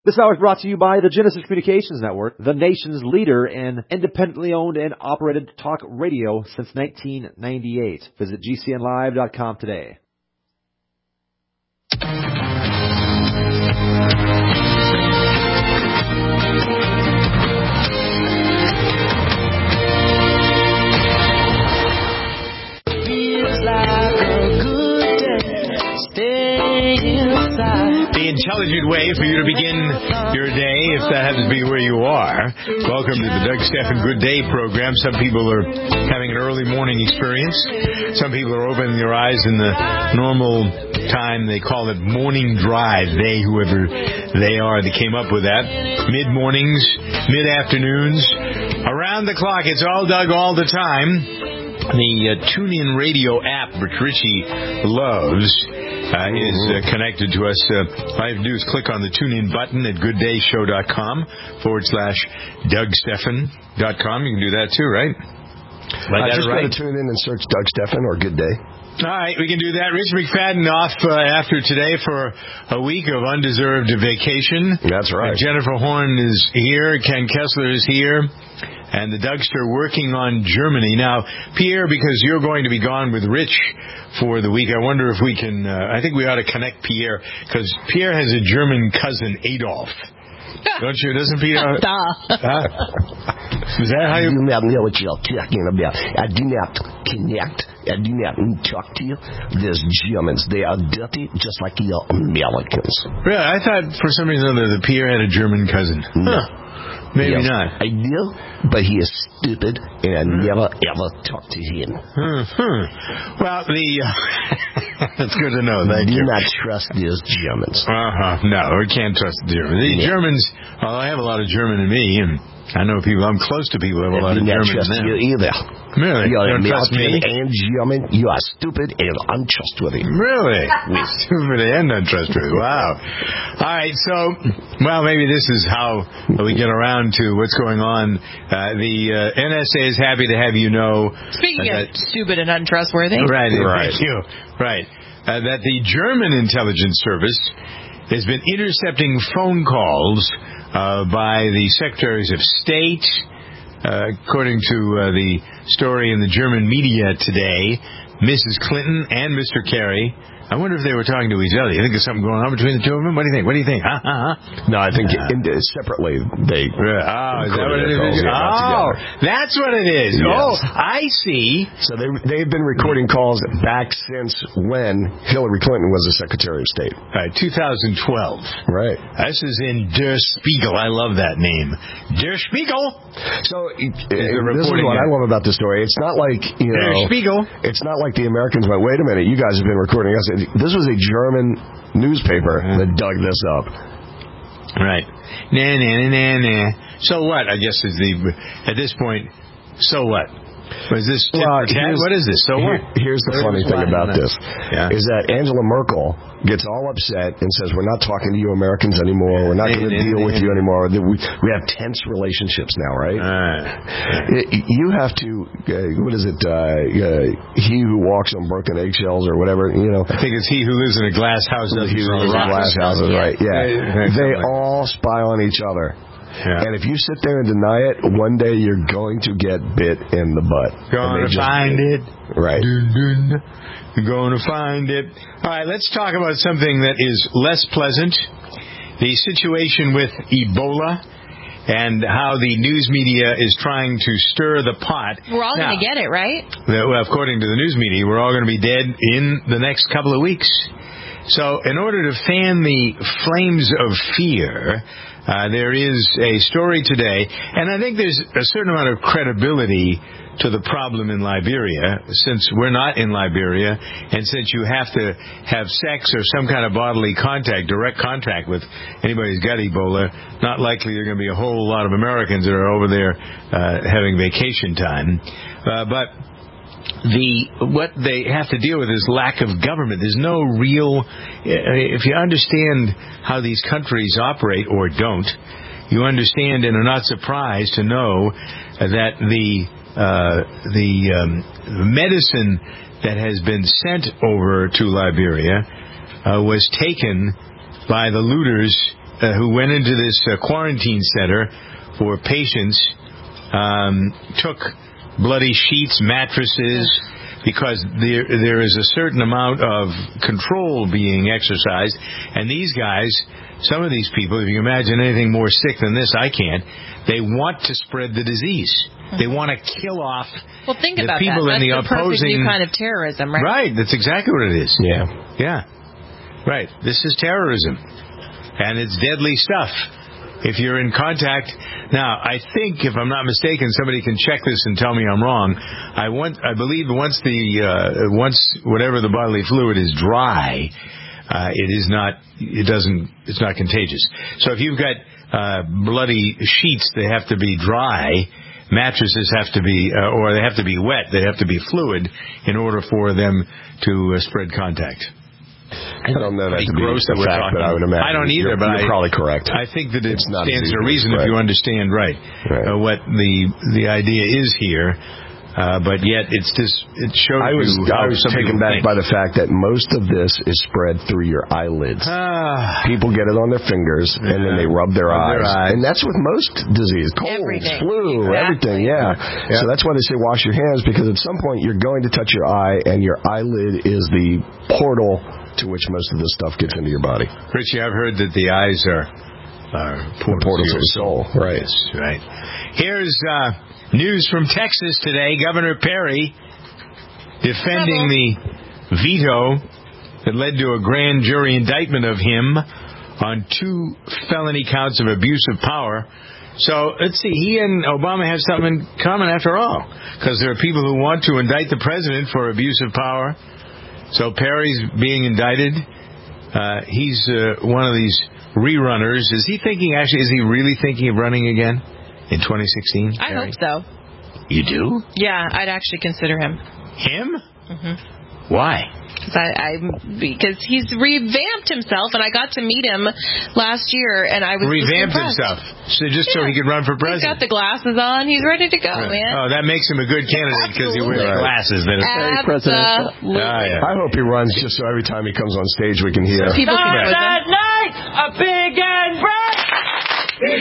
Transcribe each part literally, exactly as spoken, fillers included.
This hour is brought to you by the Genesis Communications Network, the nation's leader in independently owned and operated talk radio since nineteen ninety-eight. Visit G C N live dot com today. The intelligent way for you to begin your day, if that happens to be where you are. Welcome to the Doug Stephan Good Day program. Some people are having an early morning experience. Some people are opening their eyes in the normal time. They call it morning drive. They, whoever they are, that came up with that. Mid-mornings, mid-afternoons, around the clock. It's all Doug all the time. The uh, TuneIn Radio app, which Richie loves, uh, is uh, connected to us. Uh, all you have to do is click on the TuneIn button at gooddayshow.com forward slash DougStephan dot com. You can do that too, right? Like uh, just right? Go to TuneIn and search Doug Stephan or Good Day. All right, we can do that. Rich McFadden off uh, after today for a week of undeserved vacation. That's right. Uh, Jennifer Horn is here. Ken Kessler is here. And the Dougster working on Germany. Now, Pierre, because you're going to be gone with Rich for the week, I wonder if we can, uh, I think we ought to connect Pierre, because Pierre has a German cousin, Adolf. Don't you? Doesn't Pierre? Huh? Is that how you... You don't know what you're talking about. I do not connect. I do not talk to you. There's Germans. They are dirty, just like you Americans. Really? I thought for some reason or other that Pierre had a German cousin. No. Huh. Maybe yes, not. I do, but he is stupid, and I hmm. never, ever talk to him. Hmm. Hmm. Well, the... Uh, that's good to know. Thank do you. Do not trust these Germans. Uh-huh. No, we can't trust the Germans. The yeah. Germans, well, I have a lot of German in me, and I know people, I'm close to people who have a lot of German in them. I do not trust you either. Really? You're you don't trust me? And German. You are stupid and untrustworthy. Really? Stupid and untrustworthy. Wow. All right, so, well, maybe this is how we get around to what's going on. Uh, the uh, N S A is happy to have you know... Speaking uh, of stupid and untrustworthy. Right, right. Thank you. Right. Uh, that the German intelligence service has been intercepting phone calls uh, by the secretaries of state. Uh, according to uh, the story in the German media today, Missus Clinton and Mister Kerry, I wonder if they were talking to each other. You think there's something going on between the two of them? What do you think? What do you think? Huh? Huh? Huh? No, I think uh, in, uh, separately they... Oh, is that what it is? Oh, that's what it is. Yes. Oh, I see. So they, they've been recording calls back since when Hillary Clinton was the Secretary of State. Right, two thousand twelve. Right. This is in Der Spiegel. I love that name. Der Spiegel. So uh, this is what I love about this story. It's not like, you know... Der Spiegel. It's not like the Americans went, wait a minute, you guys have been recording us. This was a German newspaper that dug this up. Right. Nah, nah, nah, nah. So what, I guess, is the... At this point, so what? Is this... Well, what is this? So here, what? Here's the funny thing about this. Yeah. Is that Angela Merkel gets all upset and says, we're not talking to you Americans anymore. We're not going to deal with you anymore. We, we have tense relationships now, right? Uh, you have to, uh, what is it, uh, uh, he who walks on broken eggshells or whatever, you know. I think it's he who lives in a glass house. He who lives in glass houses, right, yeah. They all spy on each other. Yeah. And if you sit there and deny it, one day you're going to get bit in the butt. Going to find it. Right. Dun, dun. You're going to find it. All right, let's talk about something that is less pleasant. The situation with Ebola and how the news media is trying to stir the pot. We're all going to get it, right? Well, according to the news media, we're all going to be dead in the next couple of weeks. So in order to fan the flames of fear... Uh, there is a story today, and I think there's a certain amount of credibility to the problem in Liberia, since we're not in Liberia, and since you have to have sex or some kind of bodily contact, direct contact with anybody who's got Ebola, not likely there are going to be a whole lot of Americans that are over there uh, having vacation time. Uh, but... The what they have to deal with is lack of government. There's no real... If you understand how these countries operate or don't, you understand and are not surprised to know that the uh, the um, medicine that has been sent over to Liberia uh, was taken by the looters uh, who went into this uh, quarantine center for patients um, took bloody sheets, mattresses, because there there is a certain amount of control being exercised. And these guys, some of these people, if you can imagine anything more sick than this, I can't, they want to spread the disease. They want to kill off well, think the about people that. in the That's the opposing... perfect new kind of terrorism, right? Right, that's exactly what it is. Yeah. Yeah. Right. This is terrorism. And it's deadly stuff. If you're in contact... Now, I think, if I'm not mistaken, somebody can check this and tell me I'm wrong. I want, I believe once the uh, once whatever the bodily fluid is dry, uh, it is not. It doesn't. It's not contagious. So if you've got uh, bloody sheets, they have to be dry. Mattresses have to be, uh, or they have to be wet. They have to be fluid in order for them to uh, spread contact. I don't know that to be gross a that we're fact, talking. but I would imagine. I don't either, you're, but you're I, probably correct. I think that it It's not stands as to easy, reason right. if you understand right, right. Uh, what the the idea is here. Uh, but yet, it's just it shows I was you I how was some taken people back think. by the fact that most of this is spread through your eyelids. Ah. People get it on their fingers and then they rub their, Rub eyes. their eyes. And that's with most disease, colds, Everything. flu, Exactly. everything. Yeah. Yeah. So that's why they say wash your hands, because at some point you're going to touch your eye, and your eyelid is the portal to which most of this stuff gets into your body. Richie, I've heard that the eyes are are portals, portals to of the soul. Right. Yes, right. Here's uh, news from Texas today. Governor Perry defending the veto that led to a grand jury indictment of him on two felony counts of abuse of power. So, let's see, he and Obama have something in common after all, because there are people who want to indict the president for abuse of power. So Perry's being indicted. Uh, he's uh, one of these rerunners. Is he thinking, actually, is he really thinking of running again in twenty sixteen? I Perry? hope so. You do? Yeah, I'd actually consider him. Him? Mm-hmm. Why? Cause I, I, because he's revamped himself, and I got to meet him last year, and I was Revamped just himself, so just yeah. so he could run for president. He's got the glasses on. He's ready to go, right. man. Oh, that makes him a good candidate because he wears right. glasses. That is very presidential. Oh, yeah. I hope he runs just so every time he comes on stage we can hear. People can right. that night, a big and bright. Hi,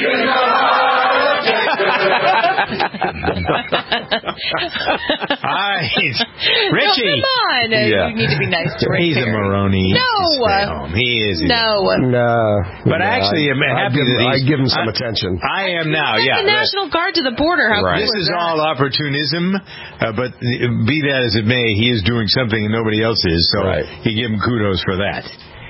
Richie. No, come on. Yeah. You need to be nice to Rick He's a Perry. Maroney. No. Stay home. He is. No. No. But no, actually, I'm I, happy I give, that he's... I give him some I, attention. I am now, He's yeah. like the National Guard to the border. How Right. cool This is that? all opportunism, uh, but be that as it may, he is doing something and nobody else is, so Right. you give him kudos for that.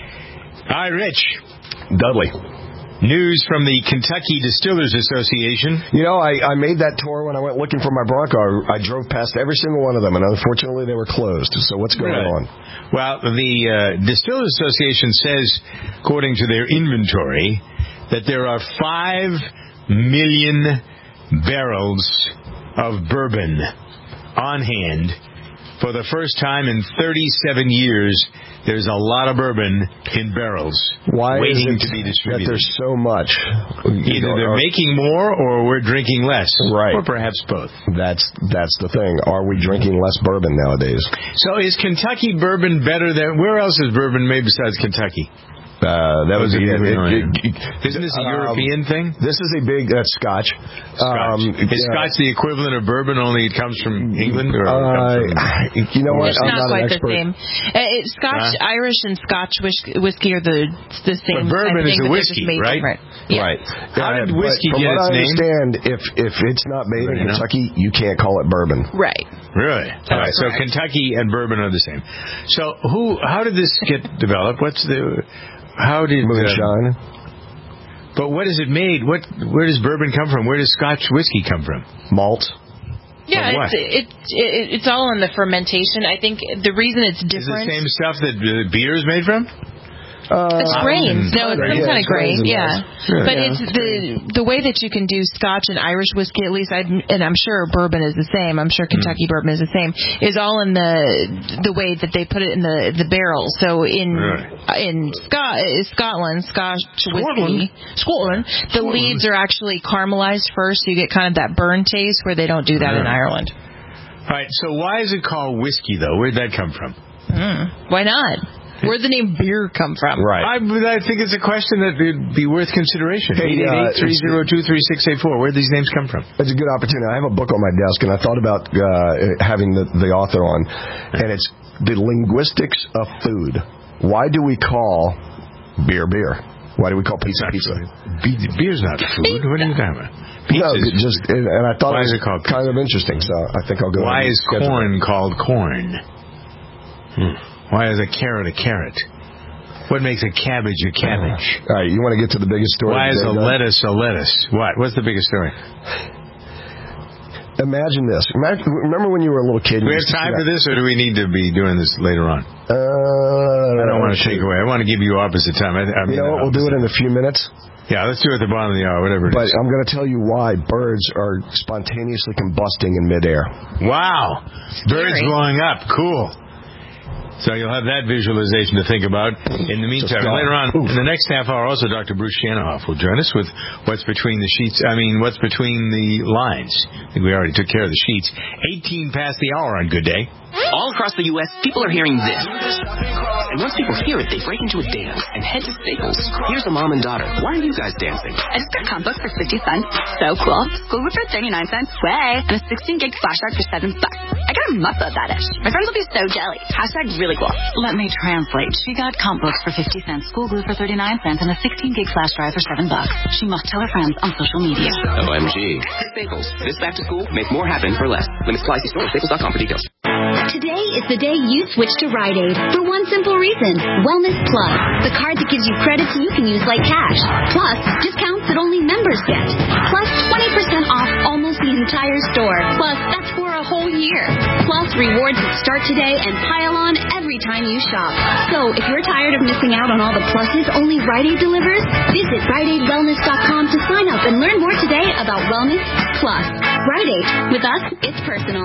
All right, Rich. Dudley. News from the Kentucky Distillers Association. You know, I, I made that tour when I went looking for my Bronco. I drove past every single one of them, and unfortunately they were closed. So what's going Right. on? Well, the uh, Distillers Association says, according to their inventory, that there are five million barrels of bourbon on hand. For the first time in thirty-seven years, there's a lot of bourbon in barrels Why waiting is it to be that distributed. there's so much? Either they're making more or we're drinking less. Right. Or perhaps both. That's that's the thing. Are we drinking less bourbon nowadays? So is Kentucky bourbon better than... Where else is bourbon made besides Kentucky? Uh, that was it. it, it, It, it, Isn't this a um, European thing? This is a big that's Scotch. Scotch. Um, is yeah. Scotch the equivalent of bourbon, only it comes from England? Or Uh, it comes from... you know what? It's I'm not, not quite an the expert. same. Uh, it, Scotch, Huh? Irish, and Scotch whiskey, whiskey are the the same. But bourbon kind of is thing, a but they're just whiskey, made right? different. Yeah. Right. How did but whiskey from get what its I name? understand, if if it's not made in Right, no. Kentucky, you can't call it bourbon. Right. Really? All right. So correct. Kentucky and bourbon are the same. So who? How did this get developed? What's the? How did? Moonshine. Uh, but what is it made? What? Where does bourbon come from? Where does Scotch whiskey come from? Malt. Yeah, Of what? it's, it, it, it's all in the fermentation. I think the reason it's Is it the different. same stuff that uh, beer is made from? Uh, It's grains. No, it's some yeah, kind of it's grains grain. and Yeah, malts. but Yeah. it's the the way that you can do Scotch and Irish whiskey. At least, I and I'm sure bourbon is the same. I'm sure Kentucky Mm. bourbon is the same. Is all in the the way that they put it in the the barrel. So in Right. in Scot Scotland, Scotch whiskey, Scotland, the Scotland. leaves are actually caramelized first, so you get kind of that burn taste where they don't do that in Right. Ireland. All right. So why is it called whiskey though? Where'd that come from? Mm, why not? Where'd the name beer come from? Right. I, I think it's a question that would be worth consideration. Hey, eight eight eight, three oh two, three six eight four. Where do these names come from? It's a good opportunity. I have a book on my desk, and I thought about uh, having the, the author on, and it's The Linguistics of Food. Why do we call beer beer? Why do we call pizza pizza? Be- beer's not food. What are you talking about? No, just and, and I thought Why it was is it called kind pizza? of interesting, so I think I'll go. Why ahead and is schedule corn it. called corn? Hmm. Why is a carrot a carrot? What makes a cabbage a cabbage? All right, you want to get to the biggest story? Why is today, a Doug? lettuce a lettuce? What? What's the biggest story? Imagine this. Imagine, remember when you were a little kid? Do we have time for this, or do we need to be doing this later on? Uh, I don't want to take away. I want to give you opposite time. I, I mean, you know what? We'll do it in a few minutes. Yeah, let's do it at the bottom of the hour, whatever it But is. I'm going to tell you why birds are spontaneously combusting in midair. Wow. Birds Scary. blowing up. Cool. So you'll have that visualization to think about. In the meantime, later on, in the next half hour, also Doctor Bruce Shanahoff will join us with what's between the sheets. I mean, what's between the lines. I think we already took care of the sheets. eighteen past the hour on Good Day. All across the U S, people are hearing this. And once people hear it, they break into a dance and head to Staples. Here's a mom and daughter. Why are you guys dancing? I just got comic books for fifty cents. So cool. Google for thirty-nine cents. Way. And a sixteen gig flash drive for seven bucks. I got a muff of that ish. My friends will be so jelly. Hashtag really cool. Let me translate. She got comic books for fifty cents, school glue for thirty-nine cents, and a sixteen gig flash drive for seven bucks. She must tell her friends on social media. O M G. Staples. This back to school, make more happen for less. Limits apply. See store staples dot com for details. Today is the day you switch to Rite Aid for one simple reason. Wellness Plus, the card that gives you credits you can use like cash. Plus, discounts that only members get. Plus, twenty percent off almost the entire store. Plus, that's for a whole year. Plus, rewards that start today and pile on every time you shop. So, if you're tired of missing out on all the pluses only Rite Aid delivers, visit Rite Aid Wellness dot com to sign up and learn more today about Wellness Plus. Rite Aid. With us, it's personal.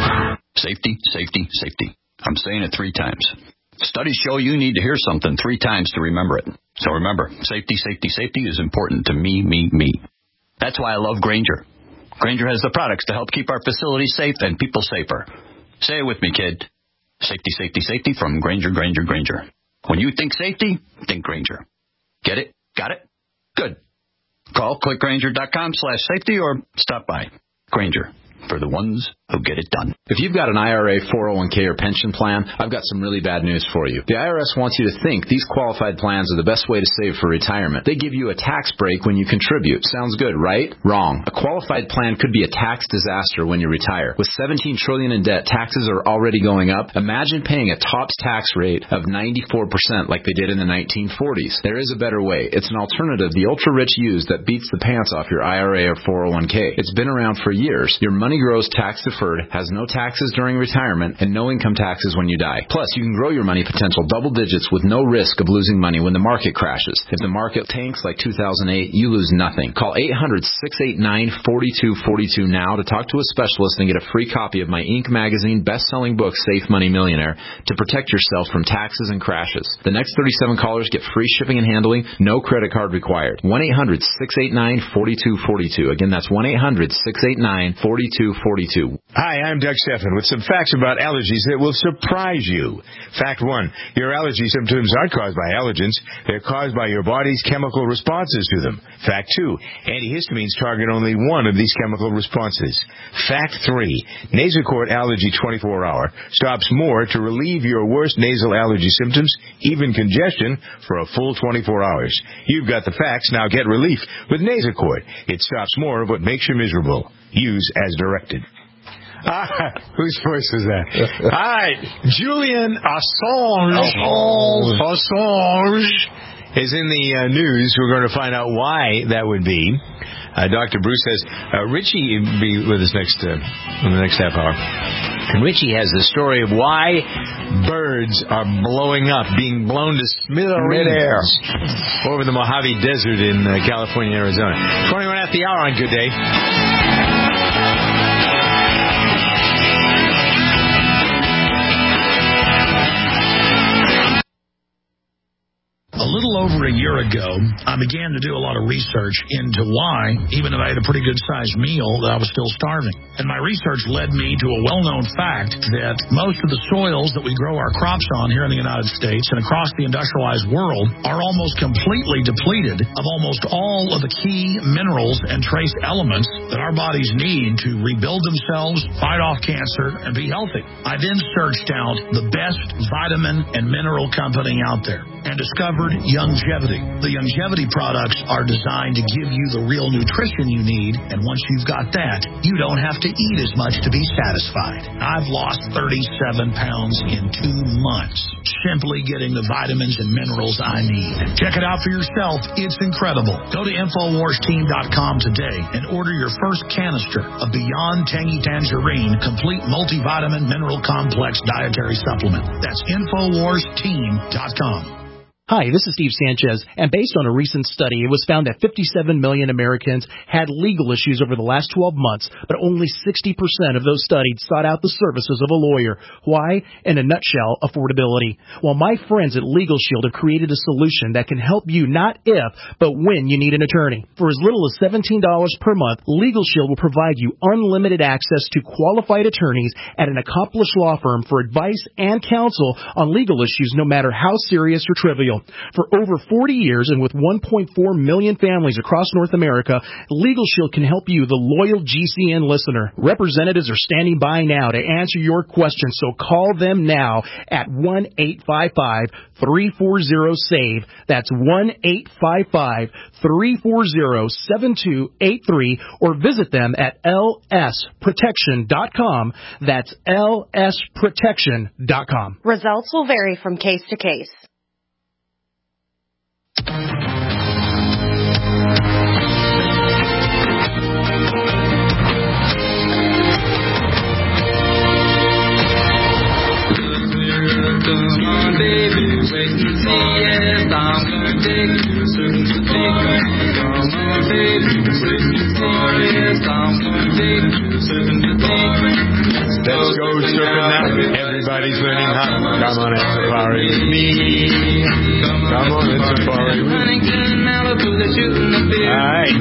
Safety, safety, safety. I'm saying it three times. Studies show you need to hear something three times to remember it. So remember, safety, safety, safety is important to me, me, me. That's why I love Grainger. Grainger has the products to help keep our facilities safe and people safer. Say it with me, kid. Safety, safety, safety from Grainger, Grainger, Grainger. When you think safety, think Grainger. Get it? Got it? Good. Call click grainger dot com slash safety or stop by. Grainger, for the ones who get it done. If you've got an I R A, four oh one k, or pension plan, I've got some really bad news for you. The I R S wants you to think these qualified plans are the best way to save for retirement. They give you a tax break when you contribute. Sounds good, right? Wrong. A qualified plan could be a tax disaster when you retire. With seventeen trillion dollars in debt, taxes are already going up. Imagine paying a TOPS tax rate of ninety-four percent like they did in the nineteen forties. There is a better way. It's an alternative the ultra-rich use that beats the pants off your I R A or four oh one k. It's been around for years. Your money grows tax-deferred, has no taxes during retirement, and no income taxes when you die. Plus, you can grow your money potential double digits with no risk of losing money when the market crashes. If the market tanks like two thousand eight, you lose nothing. Call eight hundred, six eight nine, four two four two now to talk to a specialist and get a free copy of my Inc magazine best-selling book, Safe Money Millionaire, to protect yourself from taxes and crashes. The next thirty-seven callers get free shipping and handling, no credit card required. one eight hundred, six eight nine, four two four two. Again, that's one eight hundred, six eight nine, four two four two. Hi, I'm Doug Stephan with some facts about allergies that will surprise you. Fact one, your allergy symptoms aren't caused by allergens. They're caused by your body's chemical responses to them. Fact two, antihistamines target only one of these chemical responses. Fact three, Nasacort Allergy twenty-four hour stops more to relieve your worst nasal allergy symptoms, even congestion, for a full twenty-four hours. You've got the facts, now get relief with Nasacort. It stops more of what makes you miserable. Use as directed. Ah, whose voice was that? All right, Julian Assange. Assange. Assange is in the uh, news. We're going to find out why that would be. Uh, Doctor Bruce says, uh, Richie will be with us next uh, in the next half hour. And Richie has the story of why birds are blowing up, being blown to smithereens over the Mojave Desert in uh, California, Arizona. twenty-one after the hour on Good Day. A little over a year ago, I began to do a lot of research into why, even though I had a pretty good-sized meal, that I was still starving. And my research led me to a well-known fact that most of the soils that we grow our crops on here in the United States and across the industrialized world are almost completely depleted of almost all of the key minerals and trace elements that our bodies need to rebuild themselves, fight off cancer, and be healthy. I then searched out the best vitamin and mineral company out there and discovered Youngevity. The Youngevity products are designed to give you the real nutrition you need, and once you've got that, you don't have to eat as much to be satisfied. I've lost thirty-seven pounds in two months simply getting the vitamins and minerals I need. Check it out for yourself. It's incredible. Go to Infowars Team dot com today and order your first canister of Beyond Tangy Tangerine Complete Multivitamin Mineral Complex Dietary Supplement. That's Infowars Team dot com. Hi, this is Steve Sanchez, and based on a recent study, it was found that fifty-seven million Americans had legal issues over the last twelve months, but only sixty percent of those studied sought out the services of a lawyer. Why? In a nutshell, affordability. Well, my friends at Legal Shield have created a solution that can help you not if, but when you need an attorney. For as little as seventeen dollars per month, Legal Shield will provide you unlimited access to qualified attorneys at an accomplished law firm for advice and counsel on legal issues, no matter how serious or trivial. For over forty years and with one point four million families across North America, Legal Shield can help you, the loyal G C N listener. Representatives are standing by now to answer your questions, so call them now at one eight five five, three four zero, S A V E. That's one eight five five, three four zero, seven two eight three, or visit them at L S protection dot com. That's L S protection dot com. Results will vary from case to case. Come on, baby, wait and see, yes, I'm gonna take you, certain to take you. Come on, baby, wait and see, yes, I'm gonna take you, certain to take you. Let's go surfing now. Everybody's learning how. Come on and safari with me. Come on and safari with me. Alright.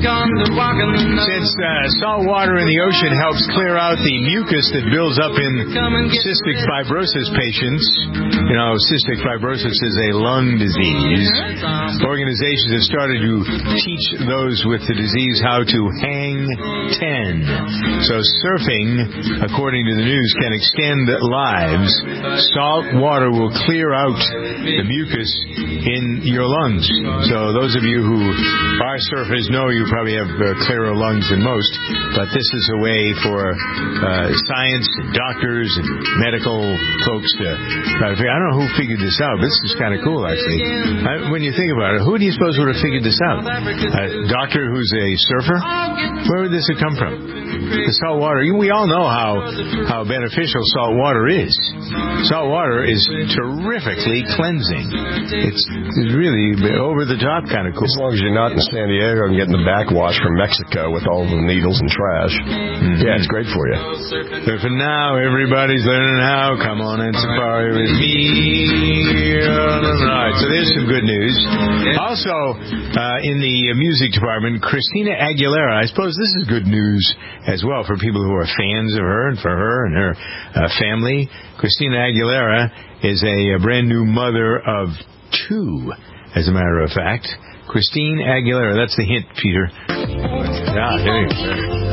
Since uh, salt water in the ocean helps clear out the mucus that builds up in cystic fibrosis patients, you know, cystic fibrosis is a lung disease. Organizations have started to teach those with the disease how to hang ten. So surfing, according to the news, can extend lives. Salt water will clear out the mucus in your lungs. So those of you who are surfers know you probably have uh, clearer lungs than most, but this is a way for uh, science and doctors and medical folks to try to figure. I don't know who figured this out. This is kind of cool, actually. I, when you think about it, who do you suppose would have figured this out? A doctor who's a surfer? Where would this have come from? The salt water. We all know how how beneficial salt water is. Salt water is terrifically cleansing. It's, it's really over the top kind of cool. As long as you're not in San Diego and getting the backwash from Mexico with all the needles and trash. Mm-hmm. Yeah, it's great for you. But for now, everybody's learning how. Come on and safari with me. All right, so there's some good news. Also, uh, in the music department, Christina Aguilera, I suppose this is good news as well for people who are fans of her and for her and her uh, family. Christina Aguilera is a, a brand new mother of two, as a matter of fact. Christine Aguilera, that's the hint, Peter. Ah, there you go.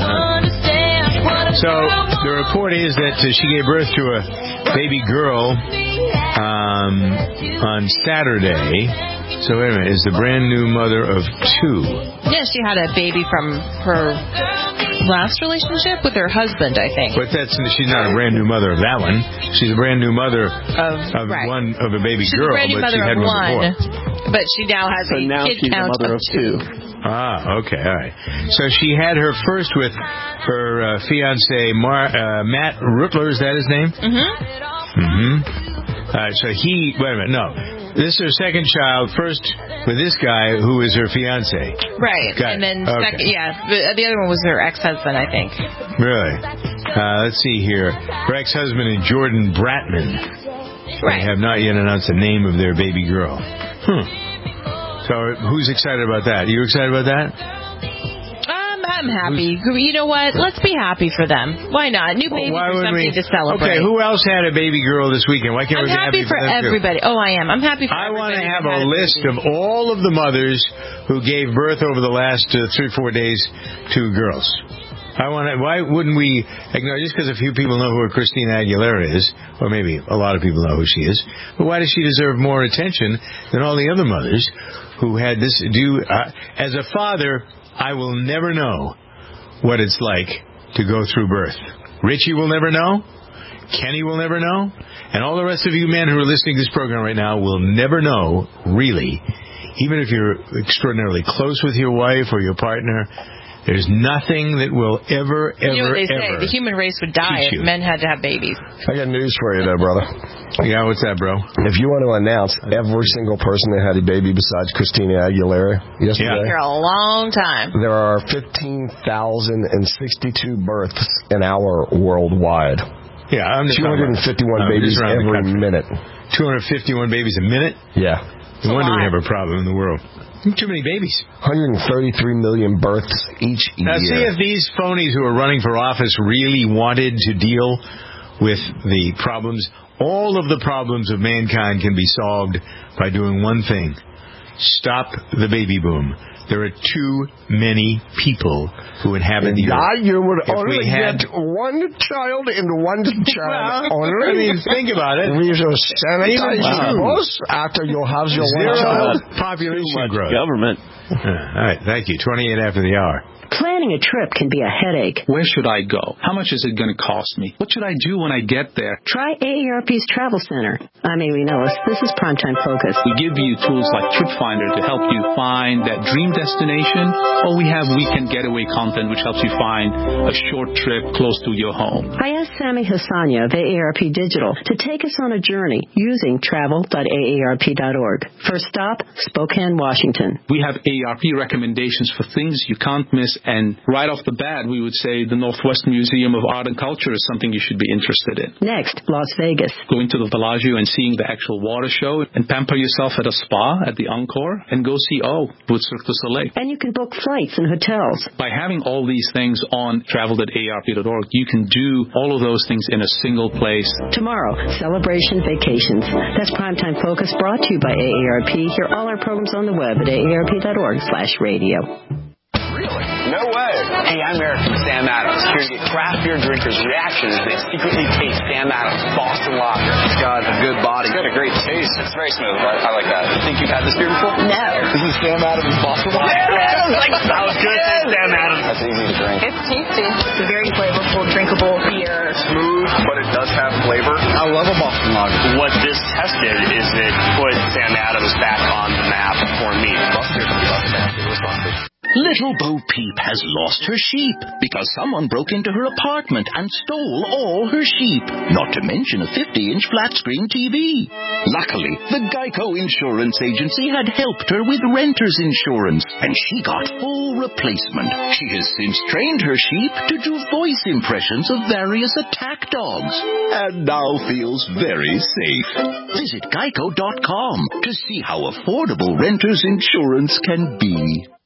So the report is that uh, she gave birth to a baby girl um, on Saturday. So wait a minute, is the brand new mother of two. Yeah, she had a baby from her last relationship with her husband, I think. But that's she's not a brand new mother of that one. She's a brand new mother of, of right. one of a baby she's girl, a brand new but mother she had of one one. before. But she now has so a now kid she's count a mother of two. Ah, okay, all right. So she had her first with her uh, fiance Mar- uh, Matt Rutler. Is that his name? Mm-hmm. Mm-hmm. All right. So he. Wait a minute. No. This is her second child, first with this guy who is her fiance. Right. Got and then, okay. second, yeah, the, the other one was her ex-husband, I think. Really? Uh, let's see here. Her ex-husband is Jordan Bratman. Right. They have not yet announced the name of their baby girl. Hmm. So who's excited about that? You excited about that? Um, I'm happy. You know what? Let's be happy for them. Why not? New baby Why for would something we? to celebrate. Okay, who else had a baby girl this weekend? Why can't I'm we be happy, happy for them too? everybody. Oh, I am. I'm happy for I everybody. want to have who had a list baby. of all of the mothers who gave birth over the last uh, three, four days to girls. I want to, why wouldn't we acknowledge, just because a few people know who Christina Aguilera is, or maybe a lot of people know who she is, but why does she deserve more attention than all the other mothers who had this? Do uh, as a father, I will never know what it's like to go through birth. Richie will never know. Kenny will never know. And all the rest of you men who are listening to this program right now will never know, really, even if you're extraordinarily close with your wife or your partner. There's nothing that will ever, ever, you know what they ever. say? The human race would die if men had to have babies. I got news for you there, brother. Yeah, what's that, bro? If you want to announce every single person that had a baby besides Christina Aguilera yesterday, For a long time. there are fifteen thousand sixty-two births an hour worldwide. Yeah, I'm two hundred fifty-one uh, babies every minute. two hundred fifty-one babies a minute? Yeah. No wonder we have a problem in the world. Too many babies. one hundred thirty-three million births each now, year. Now, see if these phonies who are running for office really wanted to deal with the problems. All of the problems of mankind can be solved by doing one thing. Stop the baby boom. There are too many people who inhabit the earth. You would If only we had, get one child and one child well, only. I mean, think about it. We just sanitize Even your house after you have your Zero one child. population growth. Government. Uh, all right, thank you. twenty-eight after the hour. Planning a trip can be a headache. Where should I go? How much is it going to cost me? What should I do when I get there? Try A A R P's Travel Center. I'm Amy Nellis. This is Primetime Focus. We give you tools like Trip Finder to help you find that dream destination, or we have weekend getaway content which helps you find a short trip close to your home. I asked Sammy Hassania of A A R P Digital to take us on a journey using travel dot A A R P dot org. First stop, Spokane, Washington. We have A A R P recommendations for things you can't miss. And right off the bat, we would say the Northwest Museum of Art and Culture is something you should be interested in. Next, Las Vegas. Going to the Bellagio and seeing the actual water show and pamper yourself at a spa at the Encore and go see O with Cirque du Soleil. And you can book flights and hotels. By having all these things on travel dot A A R P dot org, you can do all of those things in a single place. Tomorrow, Celebration Vacations. That's Primetime Focus brought to you by A A R P. Hear all our programs on the web at A A R P dot org slash radio. No way. Hey, I'm Eric from Sam Adams, here to get craft beer drinkers' reactions as they secretly taste Sam Adams Boston Lager. It's got a good body. It's got a great taste. It's very smooth. I, I like that. You think you've had this beer before? No. This is Sam Adams Boston Lager. Sam Adams! Like, that was good. Sam Adams. That's easy to drink. It's tasty. It's a very flavorful, drinkable beer. Smooth, but it does have flavor. I love a Boston Lager. What this tested is it put Sam Adams back on the map for me. Little Bo Peep has lost her sheep because someone broke into her apartment and stole all her sheep, not to mention a fifty-inch flat-screen T V. Luckily, the Geico Insurance Agency had helped her with renter's insurance, and she got full replacement. She has since trained her sheep to do voice impressions of various attack dogs, and now feels very safe. Visit geico dot com to see how affordable renter's insurance can be.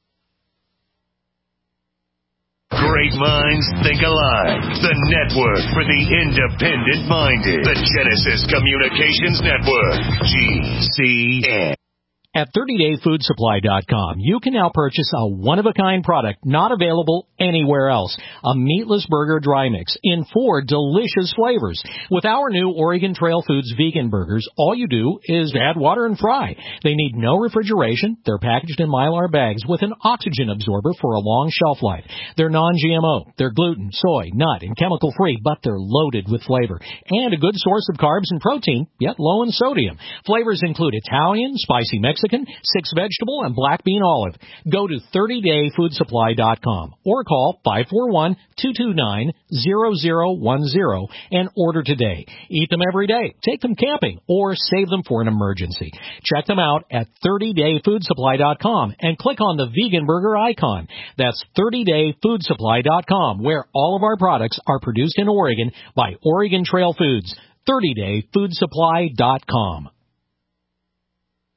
Great minds think alike. The network for the independent-minded. The Genesis Communications Network. G C N. At thirty day food supply dot com, you can now purchase a one-of-a-kind product not available anywhere else. A meatless burger dry mix in four delicious flavors. With our new Oregon Trail Foods vegan burgers, all you do is add water and fry. They need no refrigeration. They're packaged in Mylar bags with an oxygen absorber for a long shelf life. They're non G M O. They're gluten, soy, nut, and chemical-free, but they're loaded with flavor. And a good source of carbs and protein, yet low in sodium. Flavors include Italian, spicy Mexican, six vegetable, and black bean olive. Go to thirty day food supply dot com or call five four one, two two nine, zero zero one zero and order today. Eat them every day, take them camping, or save them for an emergency. Check them out at thirty day food supply dot com and click on the vegan burger icon. That's thirty day food supply dot com, where all of our products are produced in Oregon by Oregon Trail Foods. thirty day food supply dot com.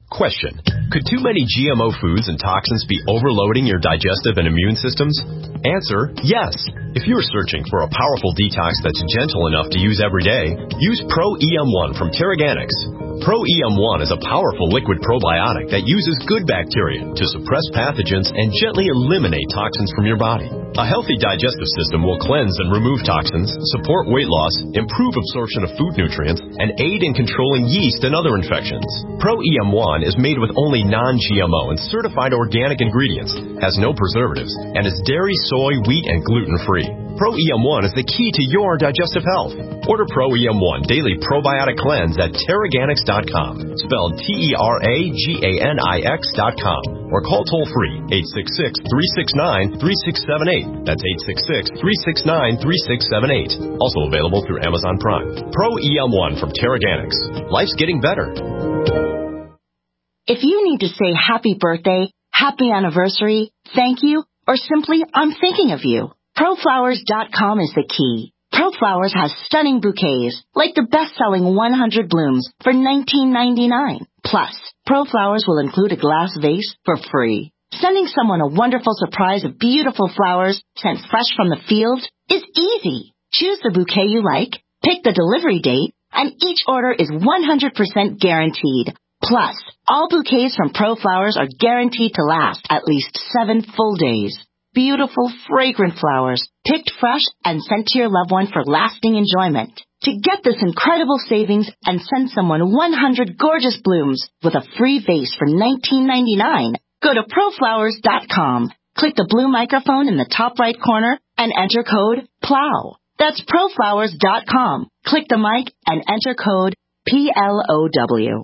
Question. Could too many G M O foods and toxins be overloading your digestive and immune systems? Answer, yes. If you're searching for a powerful detox that's gentle enough to use every day, use Pro E M one from Terraganics. Pro E M one is a powerful liquid probiotic that uses good bacteria to suppress pathogens and gently eliminate toxins from your body. A healthy digestive system will cleanse and remove toxins, support weight loss, improve absorption of food nutrients, and aid in controlling yeast and other infections. Pro E M one is made with only non-G M O and certified organic ingredients, has no preservatives, and is dairy, soy, wheat, and gluten-free. Pro E M one is the key to your digestive health. Order Pro E M one Daily Probiotic Cleanse at Terraganics dot com, spelled T E R A G A N I X dot com, or call toll-free eight six six, three six nine, three six seven eight. That's eight six six, three six nine, three six seven eight. Also available through Amazon Prime. Pro E M one from Terraganics. Life's getting better. If you need to say happy birthday, happy anniversary, thank you, or simply I'm thinking of you, Pro Flowers dot com is the key. ProFlowers has stunning bouquets, like the best-selling one hundred blooms for nineteen ninety-nine. Plus, ProFlowers will include a glass vase for free. Sending someone a wonderful surprise of beautiful flowers sent fresh from the field is easy. Choose the bouquet you like, pick the delivery date, and each order is one hundred percent guaranteed. Plus, all bouquets from ProFlowers are guaranteed to last at least seven full days. Beautiful, fragrant flowers, picked fresh and sent to your loved one for lasting enjoyment. To get this incredible savings and send someone one hundred gorgeous blooms with a free vase for nineteen ninety-nine, go to Pro Flowers dot com. Click the blue microphone in the top right corner and enter code PLOW. That's Pro Flowers dot com. Click the mic and enter code P L O W.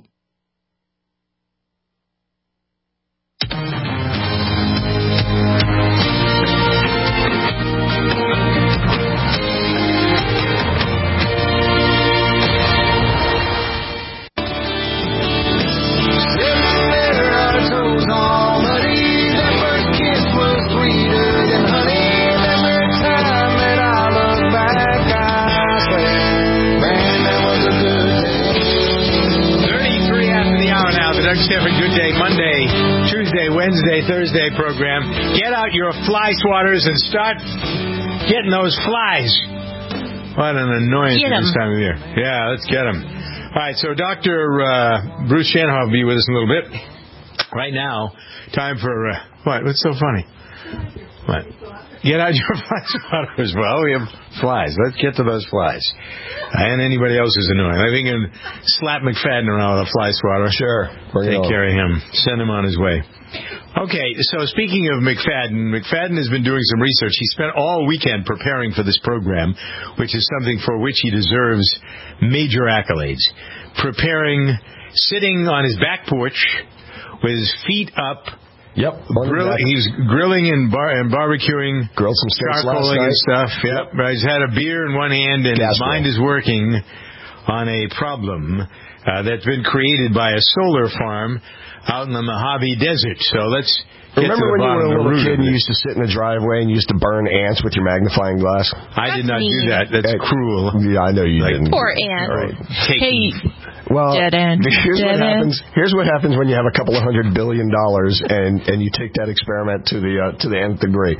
Stephen Good Day Monday, Tuesday, Wednesday, Thursday program. Get out your fly swatters and start getting those flies. What an annoyance this time of year. Yeah, let's get them. All right, so Doctor Uh, Bruce Shanoff will be with us in a little bit. Right now, time for, uh, what? What's so funny? What? Get out your fly swatters. Well, we have flies. Let's get to those flies. And anybody else who's annoying. I think you can slap McFadden around with a fly swatter. Sure. Take care of him. Send him on his way. Okay, so speaking of McFadden, McFadden has been doing some research. He spent all weekend preparing for this program, which is something for which he deserves major accolades. Preparing, sitting on his back porch with his feet up. Yep. Grill, he's grilling and, bar, and barbecuing. Grilled some steaks last charcoaling night. and stuff. Yep. yep. He's had a beer in one hand, and Gas his mind grill. is working on a problem uh, that's been created by a solar farm out in the Mojave Desert. So let's get Remember to the when you bottom were a of the little root kid of and you it. used to sit in the driveway and you used to burn ants with your magnifying glass? I did not do that. That's Hey, cruel. Yeah, I know you Like, didn't. Poor ant. Right. Hey, Well, dead end. Here's Dead what end. happens. Here's what happens when you have a couple of hundred billion dollars and and you take that experiment to the uh, to the nth degree.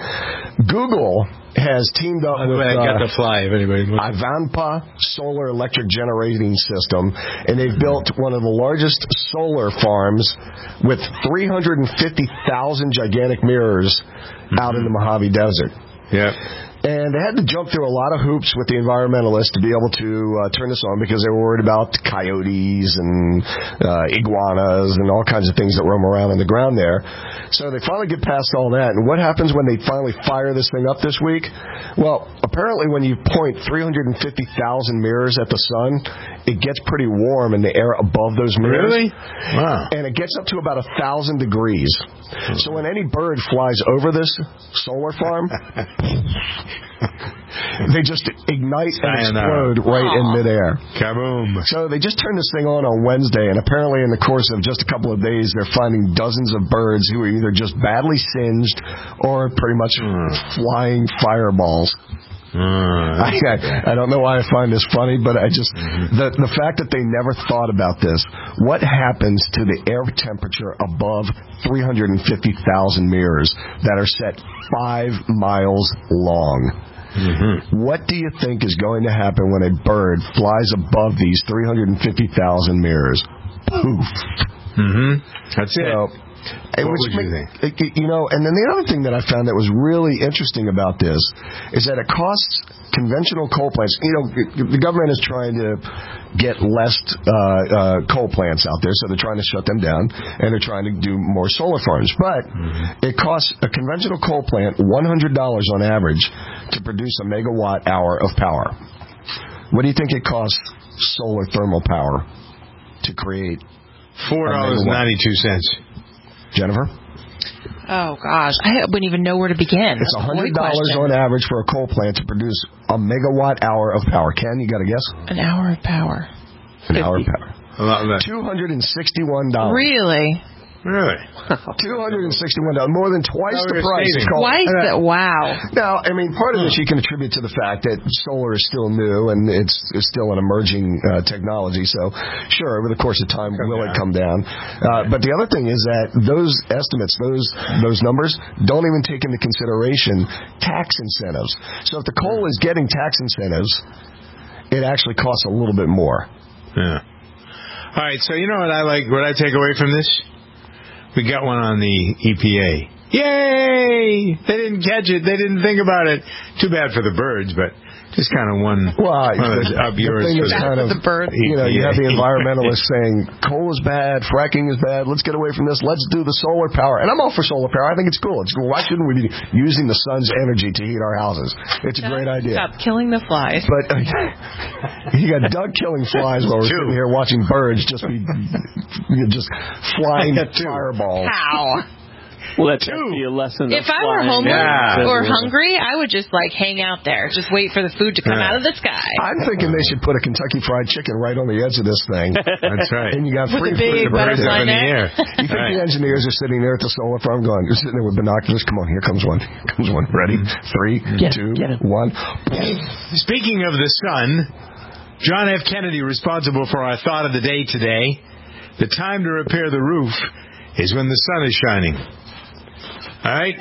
Google has teamed up By the with way, I got uh, the fly. If anybody wants. Ivanpah Solar Electric Generating System, and they've built one of the largest solar farms with three hundred fifty thousand gigantic mirrors mm-hmm. out in the Mojave Desert. Yeah. And they had to jump through a lot of hoops with the environmentalists to be able to uh, turn this on because they were worried about coyotes and uh, iguanas and all kinds of things that roam around on the ground there. So they finally get past all that. And what happens when they finally fire this thing up this week? Well, apparently when you point three hundred fifty thousand mirrors at the sun, it gets pretty warm in the air above those mirrors. Really? Wow. And it gets up to about a thousand degrees. So when any bird flies over this solar farm, they just ignite and explode right in midair. Kaboom. So they just turned this thing on on Wednesday, and apparently in the course of just a couple of days, they're finding dozens of birds who are either just badly singed or pretty much mm. flying fireballs. Uh, I, I, I don't know why I find this funny, but I just mm-hmm. the the fact that they never thought about this. What happens to the air temperature above three hundred fifty thousand mirrors that are set five miles long? Mm-hmm. What do you think is going to happen when a bird flies above these three hundred fifty thousand mirrors? Poof. Mm-hmm. That's it. So, What would you think? You know, and then the other thing that I found that was really interesting about this is that it costs conventional coal plants. You know, the government is trying to get less uh, uh, coal plants out there, so they're trying to shut them down, and they're trying to do more solar farms. But mm-hmm. it costs a conventional coal plant one hundred dollars on average to produce a megawatt hour of power. What do you think it costs solar thermal power to create? four dollars and ninety-two cents. Jennifer? Oh, gosh. I wouldn't even know where to begin. It's one hundred dollars on average for a coal plant to produce a megawatt hour of power. Ken, you got a guess? An hour of power. An hour of power. A lot less. two hundred sixty-one dollars. Really? Really? two hundred sixty-one dollars. More than twice the price. Twice the, wow. Now, I mean, part of this you can attribute to the fact that solar is still new and it's, it's still an emerging uh, technology. So, sure, over the course of time, come will down. it come down? Uh, but the other thing is that those estimates, those those numbers, don't even take into consideration tax incentives. So if the coal is getting tax incentives, it actually costs a little bit more. Yeah. All right, so you know what I like, what I take away from this? We got one on the E P A. Yay! They didn't catch it. They didn't think about it. Too bad for the birds, but just kind of one. Well, one of those up the yours thing is for kind of, the birds. You know, you have the environmentalists saying coal is bad, fracking is bad. Let's get away from this. Let's do the solar power. And I'm all for solar power. I think it's cool. It's cool. Why shouldn't we be using the sun's energy to heat our houses? It's a great idea. Stop killing the flies. But uh, you got Doug killing flies while we're Two. sitting here watching birds just be just flying fireballs. How? Well, that's actually a lesson. If of I were flying. homeless Yeah. or hungry, I would just like hang out there, just wait for the food to come Yeah. out of the sky. I'm thinking they should put a Kentucky Fried Chicken right on the edge of this thing. That's right. And you got With free a big food. Birds butterfly up in the net. air. You think Right. the engineers are sitting there at the solar farm going, they're sitting there with binoculars, come on, here comes one, here comes one, ready, three, Get two, it, get it. one. Speaking of the sun, John F. Kennedy, responsible for our thought of the day today. The time to repair the roof is when the sun is shining. All right?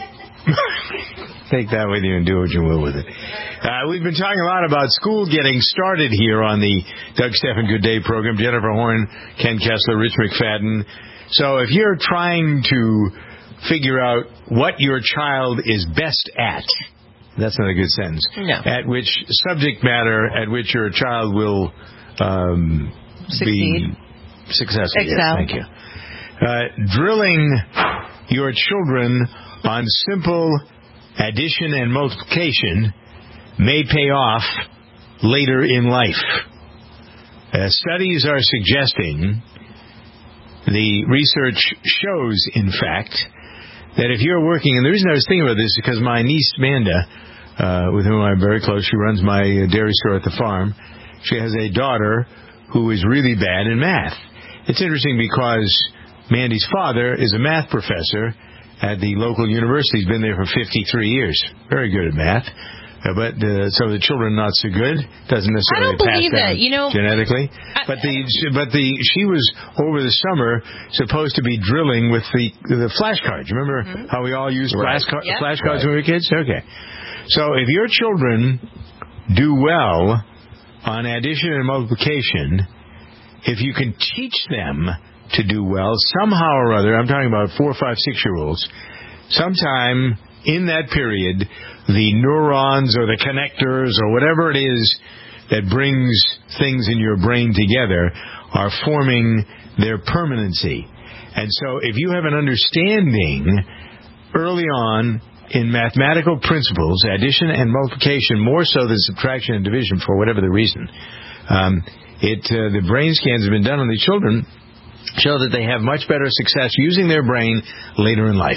Take that with you and do what you will with it. Uh, we've been talking a lot about school getting started here on the Doug Stephan Good Day program. Jennifer Horn, Ken Kessler, Rich McFadden. So if you're trying to figure out what your child is best at, that's not a good sentence. No. At which subject matter at which your child will um, Succeed. be successful. Yes, Excel. thank you. Uh, drilling your children on simple addition and multiplication may pay off later in life. Uh, studies are suggesting, the research shows, in fact, that if you're working, and the reason I was thinking about this is because my niece Amanda, uh, with whom I'm very close, she runs my uh, dairy store at the farm. She has a daughter who is really bad in math. It's interesting because Mandy's father is a math professor at the local university. He's been there for fifty-three years. Very good at math. Uh, but uh, some of the children not so good. Doesn't necessarily I don't pass believe down that. You know, genetically. I, but the but the she was over the summer supposed to be drilling with the the flashcards. Remember mm-hmm. how we all used right. flashcards yep. flashcards right. when we were kids? Okay. So if your children do well on addition and multiplication, if you can teach them to do well somehow or other, I'm talking about four, five, six-year-olds, sometime in that period, the neurons or the connectors or whatever it is that brings things in your brain together are forming their permanency. And so if you have an understanding early on in mathematical principles, addition and multiplication, more so than subtraction and division for whatever the reason, um, it uh, the brain scans have been done on the children show that they have much better success using their brain later in life.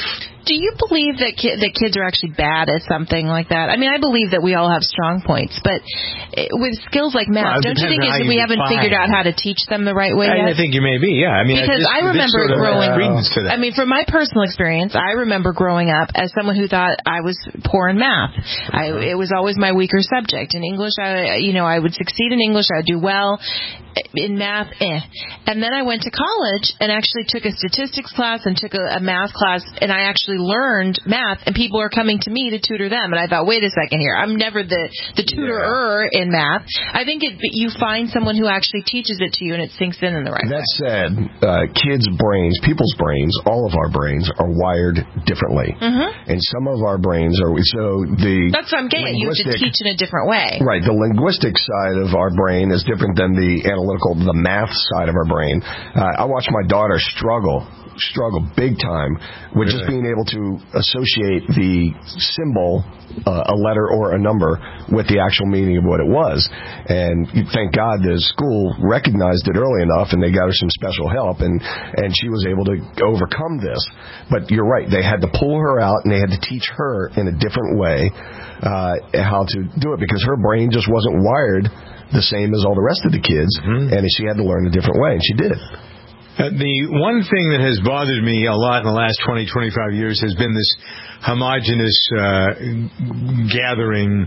Do you believe that ki- that kids are actually bad at something like that? I mean, I believe that we all have strong points, but with skills like math, well, don't you think it's that we haven't define. figured out how to teach them the right way I, yet? I think you may be, yeah. I mean, because this, I remember this sort of growing. to that. I mean, from my personal experience, I remember growing up as someone who thought I was poor in math. I, it was always my weaker subject. In English, I, you know, I would succeed in English. I would do well. In math, eh. And then I went to college and actually took a statistics class and took a, a math class, and I actually learned math, and people are coming to me to tutor them. And I thought, wait a second here. I'm never the, the tutorer yeah. in math. I think it, you find someone who actually teaches it to you, and it sinks in in the right that way. That said, uh, kids' brains, people's brains, all of our brains are wired differently. Mm-hmm. And some of our brains are, so the... That's what I'm getting at. You have to teach in a different way. Right. The linguistic side of our brain is different than the analytical, the math side of our brain. Uh, I watch my daughter struggle, struggle big time with really? just being able to associate the symbol, uh, a letter or a number, with the actual meaning of what it was. And thank God the school recognized it early enough, and they got her some special help, and, and she was able to overcome this. But you're right. They had to pull her out, and they had to teach her in a different way uh, how to do it, because her brain just wasn't wired the same as all the rest of the kids, mm-hmm. and she had to learn a different way, and she did. Uh, the one thing that has bothered me a lot in the last twenty, twenty-five years has been this homogenous uh, gathering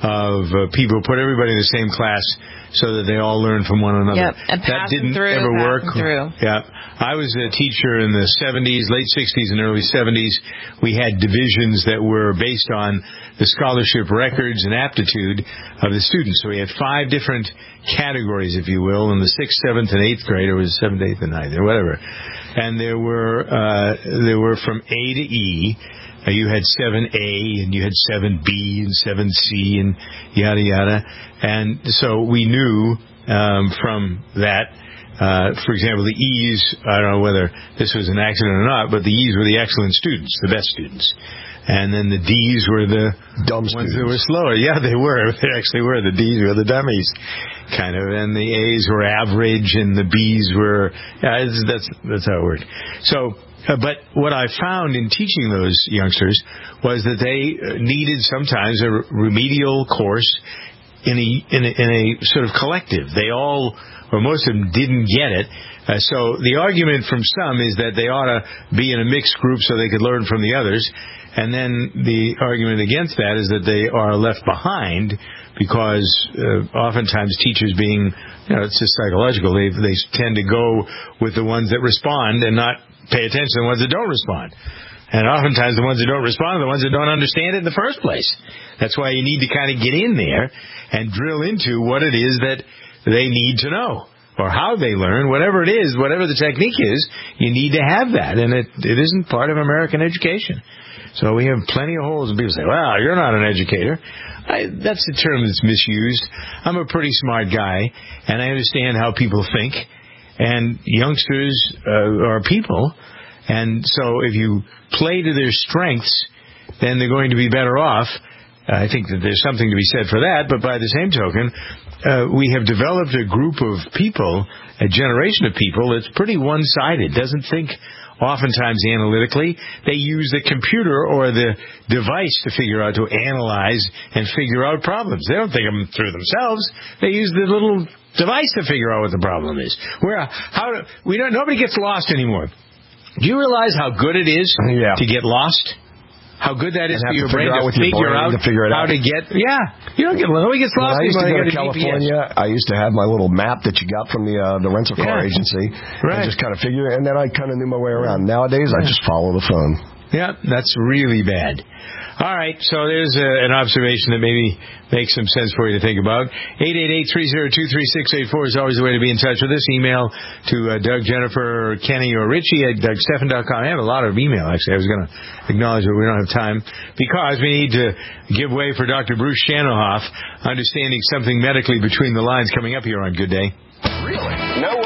of uh, people, put everybody in the same class so that they all learn from one another. Yep, and that didn't through, ever work. Through. Yeah, I was a teacher in the seventies, late sixties and early seventies. We had divisions that were based on the scholarship records and aptitude of the students. So we had five different categories, if you will, in the sixth, seventh, and eighth grade, or was it seventh, eighth, and ninth, or whatever. And there were uh, there were from A to E. Uh, you had seven A, and you had seven B, and seven C, and yada yada. And so we knew um, from that. Uh, for example, the E's, I don't know whether this was an accident or not, but the E's were the excellent students, the best students. And then the D's were the dumb ones students. that were slower. Yeah, they were. They actually were. The D's were the dummies, kind of. And the A's were average, and the B's were, yeah, it's, that's, that's how it worked. So, uh, but what I found in teaching those youngsters was that they needed sometimes a remedial course in a, in a, in a sort of collective. They all, or most of them, didn't get it. Uh, so the argument from some is that they ought to be in a mixed group so they could learn from the others. And then the argument against that is that they are left behind because uh, oftentimes teachers being, you know, it's just psychological, they they tend to go with the ones that respond and not pay attention to the ones that don't respond. And oftentimes the ones that don't respond are the ones that don't understand it in the first place. That's why you need to kind of get in there and drill into what it is that they need to know, or how they learn, whatever it is, whatever the technique is, you need to have that. And it, it isn't part of American education. So we have plenty of holes, and people say, well, you're not an educator. I, that's a term that's misused. I'm a pretty smart guy, and I understand how people think. And youngsters uh, are people. And so if you play to their strengths, then they're going to be better off. I think that there's something to be said for that. But by the same token, uh, we have developed a group of people, a generation of people that's pretty one-sided, doesn't think oftentimes analytically. They use the computer or the device to figure out, to analyze and figure out problems. They don't think them through themselves. They use the little device to figure out what the problem is. Where, how, we don't, nobody gets lost anymore. Do you realize how good it is yeah. to get lost? How good that is for your to brain out to figure brain out to figure it how out. to get. Yeah, you don't get. Nobody gets lost. When I used to go to G P S. California, I used to have my little map that you got from the uh, the rental car yeah. agency, right. and just kind of figure. And then I kind of knew my way around. Nowadays, I just follow the phone. Yeah, that's really bad. All right, so there's a, an observation that maybe makes some sense for you to think about. eight eight eight, three oh two, three six eight four is always the way to be in touch with us. Email to uh, Doug, Jennifer, Kenny, or Richie at Doug Stephan dot com. I have a lot of email, actually. I was going to acknowledge that we don't have time because we need to give way for Doctor Bruce Shanohoff, understanding something medically between the lines, coming up here on Good Day. Really? No way.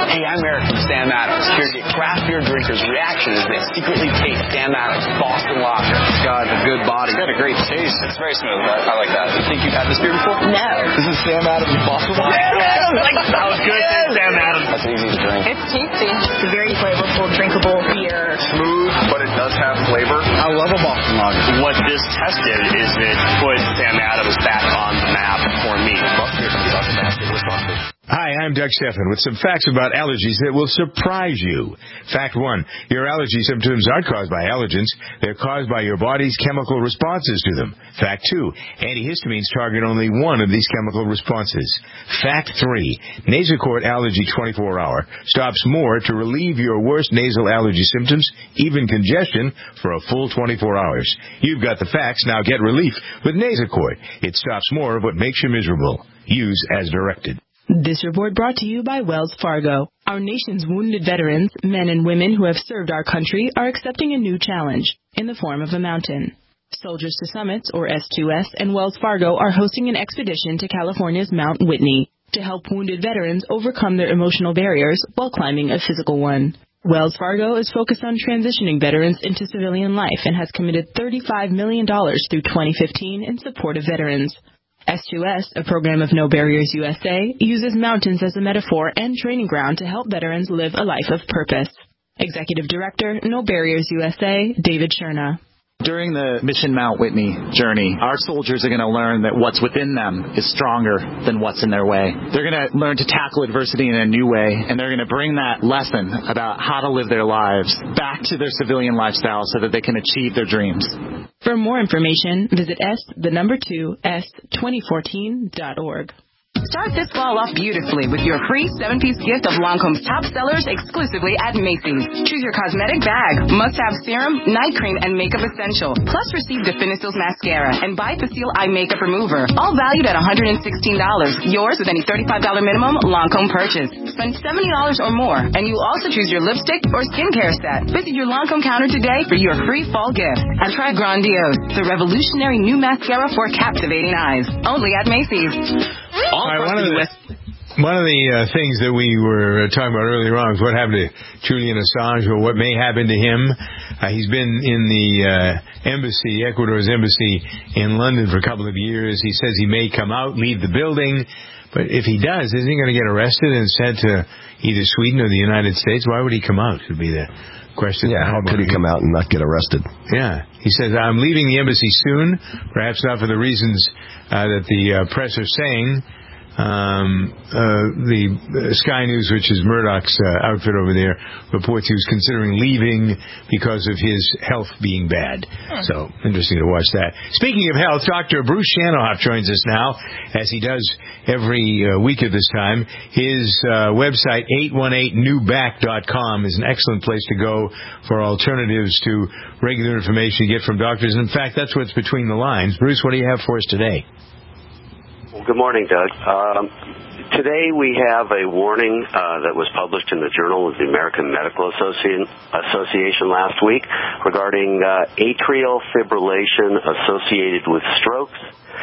Hey, I'm Eric from Sam Adams, here to get craft beer drinkers' reaction as they secretly taste Sam Adams Boston Lager. God, it's a good body. It's got a great taste. It's very smooth. I, I like that. You think you've had this beer before? No. This is Sam Adams Boston Lager. Sam Adams! Like, that was good. Yes. Sam Adams. That's easy to drink. It's tasty. It's a very flavorful, drinkable beer. Smooth, but it does have flavor. I love a Boston Lager. What this test did is it put Sam Adams back on the map for me. Hi, I'm Doug Stephan with some facts about allergies that will surprise you. Fact one, your allergy symptoms aren't caused by allergens. They're caused by your body's chemical responses to them. Fact two, antihistamines target only one of these chemical responses. Fact three, Nasacort Allergy twenty-four hour stops more to relieve your worst nasal allergy symptoms, even congestion, for a full twenty-four hours. You've got the facts, now get relief with Nasacort. It stops more of what makes you miserable. Use as directed. This report brought to you by Wells Fargo. Our nation's wounded veterans, men and women who have served our country, are accepting a new challenge in the form of a mountain. Soldiers to Summits, or S two S, and Wells Fargo are hosting an expedition to California's Mount Whitney to help wounded veterans overcome their emotional barriers while climbing a physical one. Wells Fargo is focused on transitioning veterans into civilian life and has committed thirty-five million dollars through twenty fifteen in support of veterans. S two S, a program of No Barriers U S A, uses mountains as a metaphor and training ground to help veterans live a life of purpose. Executive Director, No Barriers U S A, David Cherna. During the Mission Mount Whitney journey, our soldiers are going to learn that what's within them is stronger than what's in their way. They're going to learn to tackle adversity in a new way, and they're going to bring that lesson about how to live their lives back to their civilian lifestyle so that they can achieve their dreams. For more information, visit S, the number two, S twenty fourteen dot org. Start this fall off beautifully with your free seven-piece gift of Lancome's top sellers exclusively at Macy's. Choose your cosmetic bag, must-have serum, night cream, and makeup essential. Plus, receive Definicils mascara and Bifacil eye makeup remover, all valued at one hundred sixteen dollars. Yours with any thirty-five dollars minimum Lancome purchase. Spend seventy dollars or more, and you'll also choose your lipstick or skincare set. Visit your Lancome counter today for your free fall gift. And try Grandiose, the revolutionary new mascara for captivating eyes. Only at Macy's. All right, one, of the, one of the uh, things that we were talking about earlier on is what happened to Julian Assange, or what may happen to him. Uh, he's been in the uh, embassy, Ecuador's embassy in London for a couple of years. He says he may come out, leave the building, but if he does, isn't he going to get arrested and sent to either Sweden or the United States? Why would he come out, would be the question. Yeah, how could he come out and not get arrested? Yeah. He says, I'm leaving the embassy soon, perhaps not for the reasons uh, that the uh, press are saying. Um, uh, the uh, Sky News, which is Murdoch's uh, outfit over there, reports he was considering leaving because of his health being bad. Hmm. So, interesting to watch that. Speaking of health, Doctor Bruce Shanoff joins us now, as he does every uh, week at this time. His uh, website, eight one eight new back dot com, is an excellent place to go for alternatives to regular information you get from doctors. And in fact, that's what's between the lines. Bruce, what do you have for us today? Well, good morning, Doug. Um, today we have a warning uh, that was published in the Journal of the American Medical Association, Association last week regarding uh, atrial fibrillation associated with strokes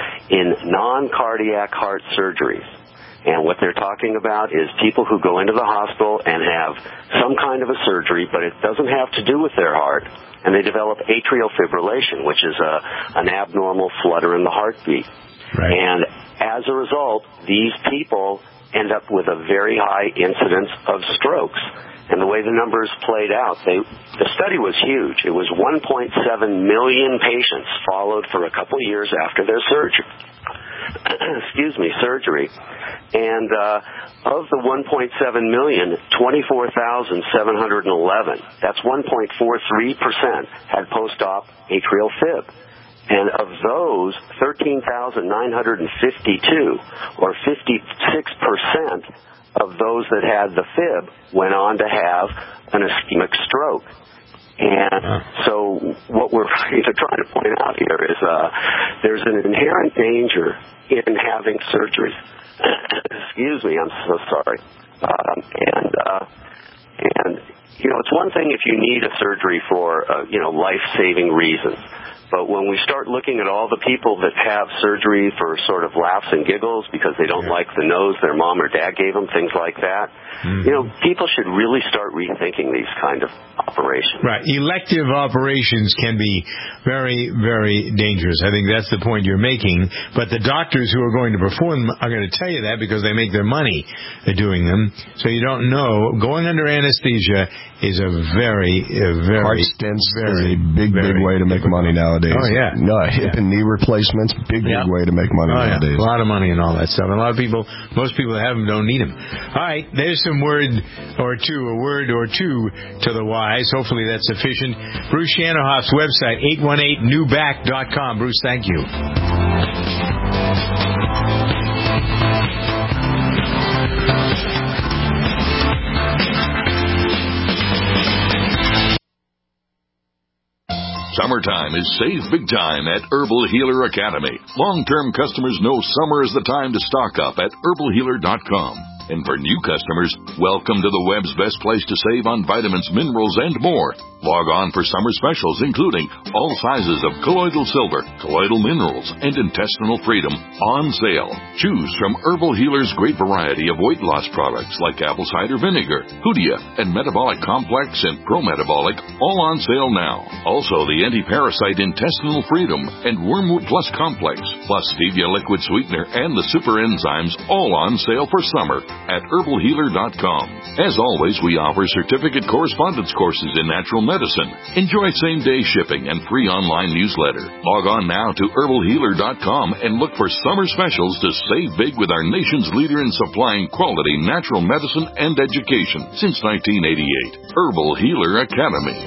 in non-cardiac heart surgeries. And what they're talking about is people who go into the hospital and have some kind of a surgery, but it doesn't have to do with their heart, and they develop atrial fibrillation, which is a, an abnormal flutter in the heartbeat. Right. And as a result, these people end up with a very high incidence of strokes. And the way the numbers played out, they, the study was huge. It was one point seven million patients followed for a couple years after their surgery. Excuse me, surgery. And uh, of the one point seven million, twenty-four thousand seven hundred eleven, that's one point four three percent, had post-op atrial fib. And of those, thirteen thousand nine hundred fifty-two, or fifty-six percent of those that had the fib, went on to have an ischemic stroke. And so what we're trying to point out here is uh, there's an inherent danger in having surgery. Excuse me, I'm so sorry. Um, and, uh, and, you know, it's one thing if you need a surgery for, uh, you know, life-saving reasons. But when we start looking at all the people that have surgery for sort of laughs and giggles because they don't yeah. like the nose their mom or dad gave them, things like that, mm-hmm. you know, people should really start rethinking these kind of operations. Right. Elective operations can be very, very dangerous. I think that's the point you're making. But the doctors who are going to perform them are going to tell you that because they make their money doing them. So you don't know. Going under anesthesia is a very, a very... Heart stents very, is a big, very, big way to make money nowadays. Oh, yeah. No, hip yeah. and knee replacements, big, big yeah. way to make money oh, nowadays. Yeah. A lot of money and all that stuff. And a lot of people, most people that have them don't need them. All right, there's some word or two, a word or two to the wise. Hopefully that's sufficient. Bruce Shanohoff's website, eight one eight new back dot com. Bruce, thank you. Summertime is save big time at Herbal Healer Academy. Long-term customers know summer is the time to stock up at herbal healer dot com. And for new customers, welcome to the web's best place to save on vitamins, minerals, and more. Log on for summer specials, including all sizes of colloidal silver, colloidal minerals, and intestinal freedom on sale. Choose from Herbal Healer's great variety of weight loss products like apple cider vinegar, Hoodia, and Metabolic Complex and Pro-Metabolic, all on sale now. Also, the anti-parasite intestinal freedom and Wormwood Plus Complex, plus stevia liquid sweetener and the super enzymes, all on sale for summer at herbal healer dot com. As always, we offer certificate correspondence courses in natural medicine. Enjoy same-day shipping and free online newsletter. Log on now to herbal healer dot com and look for summer specials to save big with our nation's leader in supplying quality natural medicine and education since nineteen eighty-eight. Herbal Healer Academy.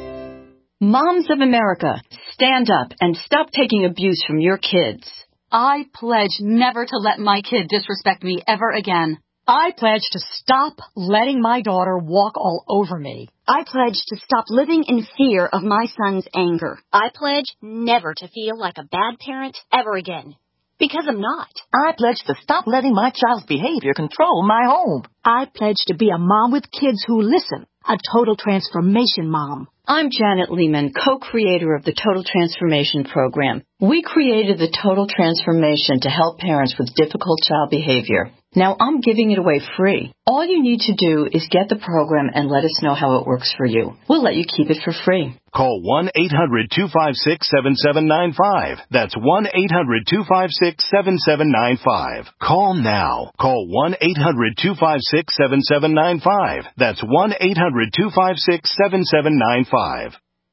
Moms of America, stand up and stop taking abuse from your kids. I pledge never to let my kid disrespect me ever again. I pledge to stop letting my daughter walk all over me. I pledge to stop living in fear of my son's anger. I pledge never to feel like a bad parent ever again. Because I'm not. I pledge to stop letting my child's behavior control my home. I pledge to be a mom with kids who listen. A total transformation mom. I'm Janet Lehman, co-creator of the Total Transformation Program. We created the Total Transformation to help parents with difficult child behavior. Now I'm giving it away free. All you need to do is get the program and let us know how it works for you. We'll let you keep it for free. Call one eight hundred two five six seven seven nine five. That's one eight hundred two five six seven seven nine five. Call now. Call one eight hundred two five six seven seven nine five. That's one eight hundred two five six seven seven nine five.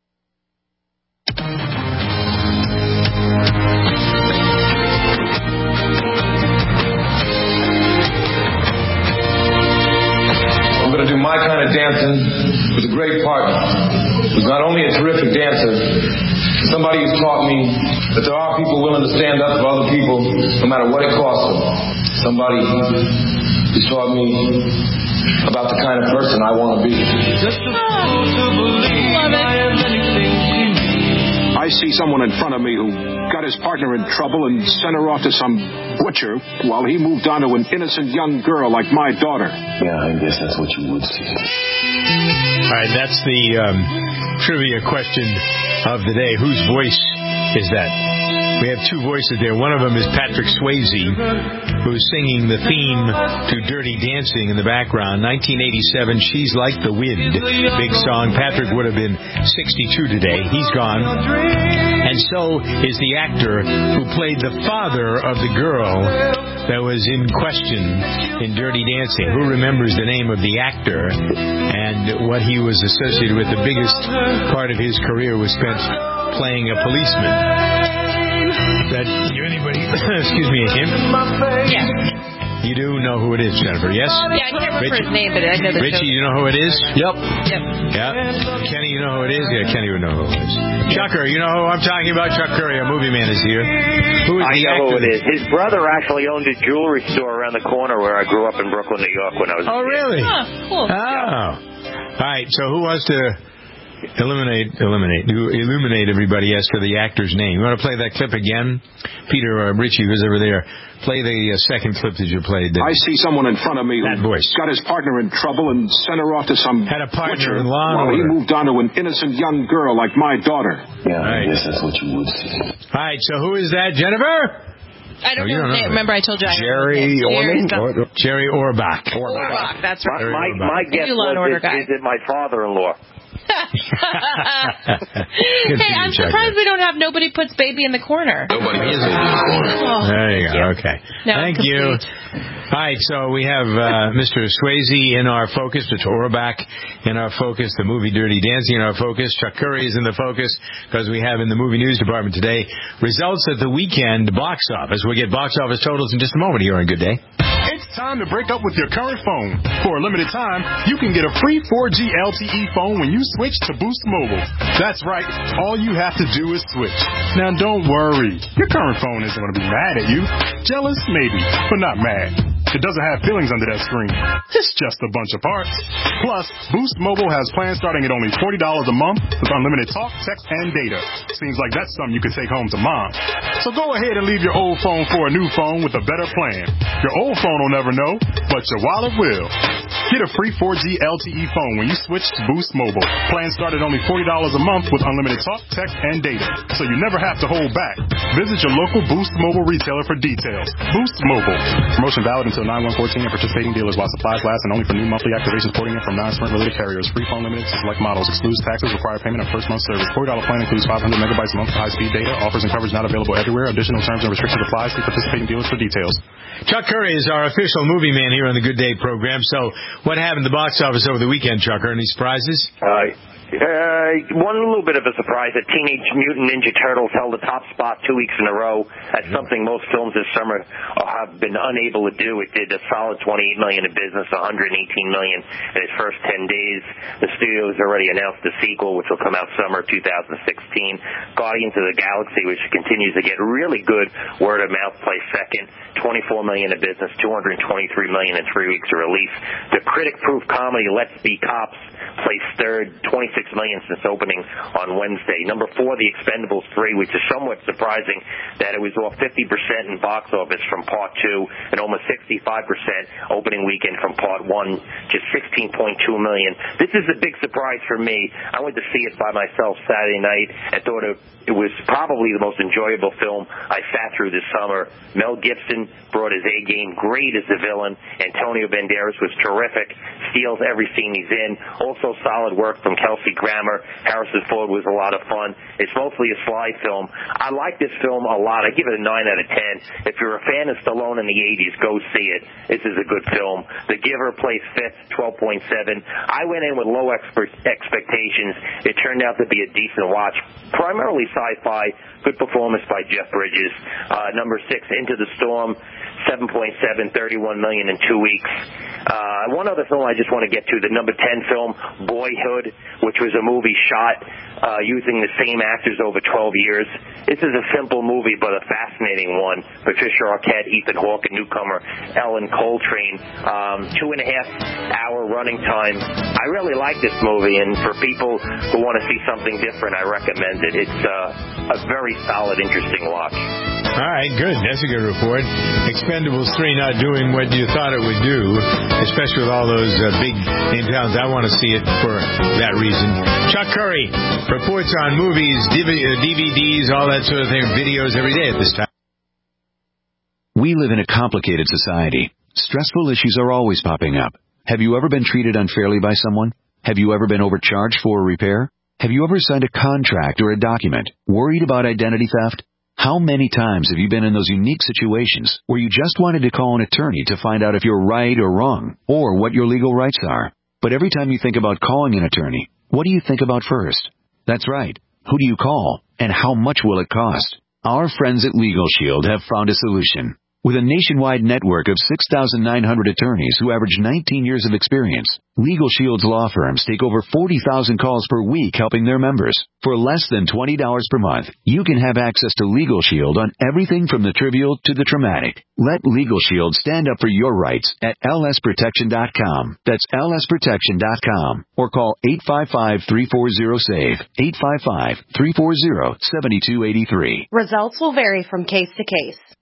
I'm going to do my kind of dancing with a great partner who's not only a terrific dancer, somebody who's taught me that there are people willing to stand up for other people no matter what it costs them. Somebody who's taught me about the kind of person I want to be. Just to believe I have anything. I see someone in front of me who got his partner in trouble and sent her off to some butcher while he moved on to an innocent young girl like my daughter. Yeah, I guess that's what you would see. All right, that's the um, trivia question of the day. Whose voice is that? We have two voices there. One of them is Patrick Swayze, who's singing the theme to Dirty Dancing in the background. nineteen eighty-seven, She's Like the Wind. Big song. Patrick would have been sixty-two today. He's gone. And so is the actor who played the father of the girl that was in question in Dirty Dancing. Who remembers the name of the actor and what he was associated with? The biggest part of his career was spent playing a policeman. That you anybody? Excuse me, a hint? Yes. You do know who it is, Jennifer? Yes. Yeah, I can't remember Richie, his name, but I know the Richie, show. you know who it is? Yep. Yep. Yeah. Kenny, you know who it is? Yeah, Kenny would know who it is. Chucker, you know who I'm talking about? Chuck Curry, a movie man, is here. Who is I the know actor? who it is. His brother actually owned a jewelry store around the corner where I grew up in Brooklyn, New York, when I was. Oh, a kid. really? Oh, cool. Oh. All right. So who wants to Eliminate, eliminate, illuminate everybody as to the actor's name. You want to play that clip again? Peter or Richie, who's over there, play the uh, second clip that you played. I see someone in front of me that who voice. got his partner in trouble and sent her off to some Had a partner butcher in law while he order. moved on to an innocent young girl like my daughter. Yeah, right. I guess that's what you would see. All right, so who is that, Jennifer? I don't Oh, know you don't his name. know. Remember, I told you I Jerry Orman? Jerry, Jerry Orbach. Orbach. That's right. My, my, my guess You Law and Order was, guy. is, is it my father-in-law? Hey, I'm surprised we don't have nobody puts baby in the corner. Nobody is in the corner. Oh, There you go. Okay. Now I'm Thank you. complete. All right, so we have uh, Mister Swayze in our focus, Mister Orbach in our focus, the movie Dirty Dancing in our focus, Chuck Curry is in the focus because we have in the movie news department today results at the weekend box office. We'll get box office totals in just a moment here on Good Day. It's time to break up with your current phone. For a limited time, you can get a free four G L T E phone when you switch to Boost Mobile. That's right. All you have to do is switch. Now, don't worry. Your current phone isn't going to be mad at you. Jealous, maybe, but not mad. It doesn't have feelings under that screen. It's just a bunch of parts. Plus, Boost Mobile has plans starting at only forty dollars a month with unlimited talk, text, and data. Seems like that's something you can take home to mom. So go ahead and leave your old phone for a new phone with a better plan. Your old phone will never know, but your wallet will. Get a free four G L T E phone when you switch to Boost Mobile. Plans start at only forty dollars a month with unlimited talk, text, and data. So you never have to hold back. Visit your local Boost Mobile retailer for details. Boost Mobile. Promotion valid until nine one fourteen at participating dealers while supplies last and only for new monthly activations porting in from non-Sprint related carriers. Free phone limited to select models. Excludes taxes. Require payment of first month service. forty dollars plan includes five hundred megabytes a month for high-speed data. Offers and coverage not available everywhere. Additional terms and restrictions apply. See participating dealers for details. Chuck Curry is our official movie man here on the Good Day program. So what happened at the box office over the weekend, Chucker? Any surprises? Uh, Uh, one little bit of a surprise that Teenage Mutant Ninja Turtles held the top spot two weeks in a row. That's something most films this summer have been unable to do. It did a solid twenty-eight million dollars in business, one hundred eighteen million dollars in its first ten days. The studio has already announced the sequel, which will come out summer two thousand sixteen. Guardians of the Galaxy, which continues to get really good word of mouth, plays second, twenty-four million dollars in business, two hundred twenty-three million dollars in three weeks of release. The critic-proof comedy Let's Be Cops placed third, twenty-six million dollars since opening on Wednesday. Number four, The Expendables three, which is somewhat surprising that it was off fifty percent in box office from part two and almost sixty-five percent opening weekend from part one, just sixteen point two million dollars. This is a big surprise for me. I went to see it by myself Saturday night and thought it, it was probably the most enjoyable film I sat through this summer. Mel Gibson brought his A game, great as the villain. Antonio Banderas was terrific, steals every scene he's in. Also solid work from Kelsey Grammer. Harrison Ford was a lot of fun. It's mostly a slide film. I like this film a lot. I give it a nine out of ten. If you're a fan of Stallone in the eighties, go see it. This is a good film. The Giver plays fifth, twelve point seven. I went in with low expe- expectations. It turned out to be a decent watch. Primarily sci-fi. Good performance by Jeff Bridges. Uh, number six, Into the Storm, seven point seven, thirty-one million dollars in two weeks. Uh, one other film I just want to get to, the number ten film, Boyhood, which was a movie shot uh, using the same actors over twelve years. This is a simple movie, but a fascinating one. Patricia Arquette, Ethan Hawke, and newcomer Ellen Coltrane. Um, two and a half hour running time. I really like this movie, and for people who want to see something different, I recommend it. It's uh, a very solid, interesting watch. All right, good. That's a good report. Expendables three not doing what you thought it would do, especially with all those uh, big name towns. I want to see it for that reason. Chuck Curry reports on movies, D V Ds, all that sort of thing, videos every day at this time. We live in a complicated society. Stressful issues are always popping up. Have you ever been treated unfairly by someone? Have you ever been overcharged for a repair? Have you ever signed a contract or a document worried about identity theft? How many times have you been in those unique situations where you just wanted to call an attorney to find out if you're right or wrong, or what your legal rights are? But every time you think about calling an attorney, what do you think about first? That's right. Who do you call, and how much will it cost? Our friends at Legal Shield have found a solution. With a nationwide network of six thousand nine hundred attorneys who average nineteen years of experience, Legal Shield's law firms take over forty thousand calls per week helping their members. For less than twenty dollars per month, you can have access to Legal Shield on everything from the trivial to the traumatic. Let Legal Shield stand up for your rights at L S protection dot com. That's L S protection dot com. Or call eight five five, three four zero, SAVE, eight five five, three four zero, seven two eight three. Results will vary from case to case.